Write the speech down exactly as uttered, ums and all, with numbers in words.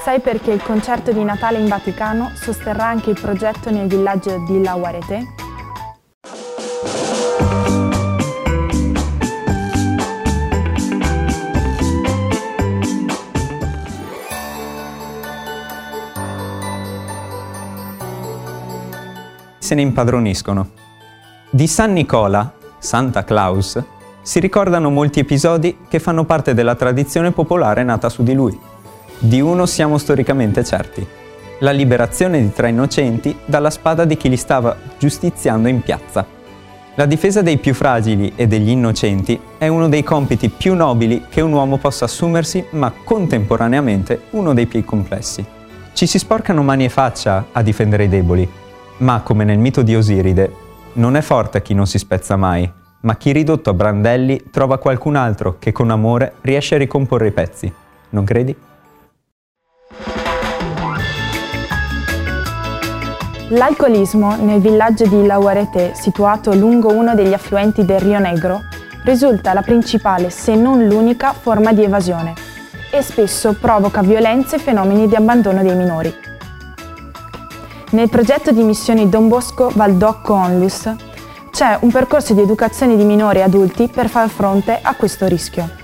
Sai perché il concerto di Natale in Vaticano sosterrà anche il progetto nel villaggio di La Guarete? Se ne impadroniscono. Di San Nicola, Santa Claus, si ricordano molti episodi che fanno parte della tradizione popolare nata su di lui. Di uno siamo storicamente certi: la liberazione di tre innocenti dalla spada di chi li stava giustiziando in piazza. La difesa dei più fragili e degli innocenti è uno dei compiti più nobili che un uomo possa assumersi, ma contemporaneamente uno dei più complessi. Ci si sporcano mani e faccia a difendere i deboli, ma come nel mito di Osiride, non è forte chi non si spezza mai, ma chi ridotto a brandelli trova qualcun altro che con amore riesce a ricomporre i pezzi. Non credi? L'alcolismo nel villaggio di La Guarete, situato lungo uno degli affluenti del Rio Negro, risulta la principale, se non l'unica, forma di evasione e spesso provoca violenze e fenomeni di abbandono dei minori. Nel progetto di missioni Don Bosco Valdocco Onlus c'è un percorso di educazione di minori e adulti per far fronte a questo rischio.